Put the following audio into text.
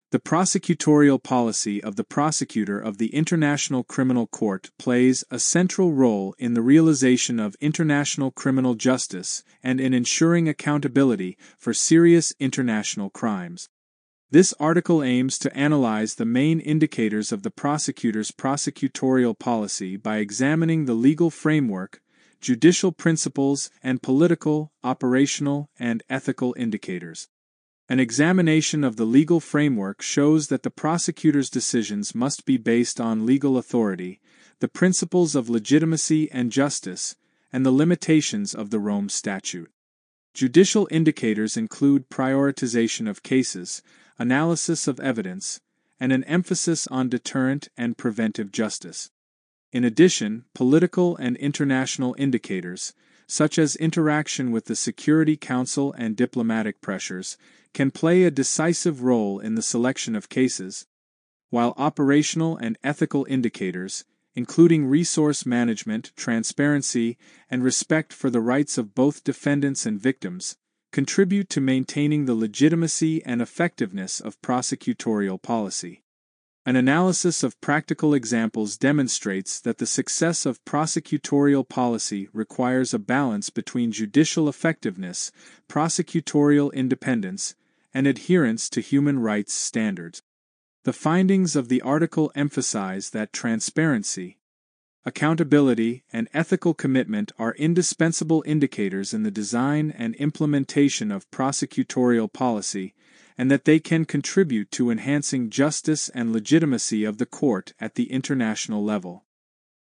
The prosecutorial policy of the prosecutor of the International Criminal Court plays a central role in the realization of international criminal justice and in ensuring accountability for serious international crimes. This article aims to analyze the main indicators of the prosecutor's prosecutorial policy by examining the legal framework, judicial principles, and political, operational, and ethical indicators. An examination of the legal framework shows that the prosecutor's decisions must be based on legal authority, the principles of legitimacy and justice, and the limitations of the Rome Statute. Judicial indicators include prioritization of cases, analysis of evidence, and an emphasis on deterrent and preventive justice. In addition, political and international indicators, such as interaction with the Security Council and diplomatic pressures, can play a decisive role in the selection of cases, while operational and ethical indicators, including resource management, transparency, and respect for the rights of both defendants and victims, contribute to maintaining the legitimacy and effectiveness of prosecutorial policy. An analysis of practical examples demonstrates that the success of prosecutorial policy requires a balance between judicial effectiveness, prosecutorial independence, and adherence to human rights standards. The findings of the article emphasize that transparency, accountability, and ethical commitment are indispensable indicators in the design and implementation of prosecutorial policy, and that they can contribute to enhancing justice and legitimacy of the court at the international level.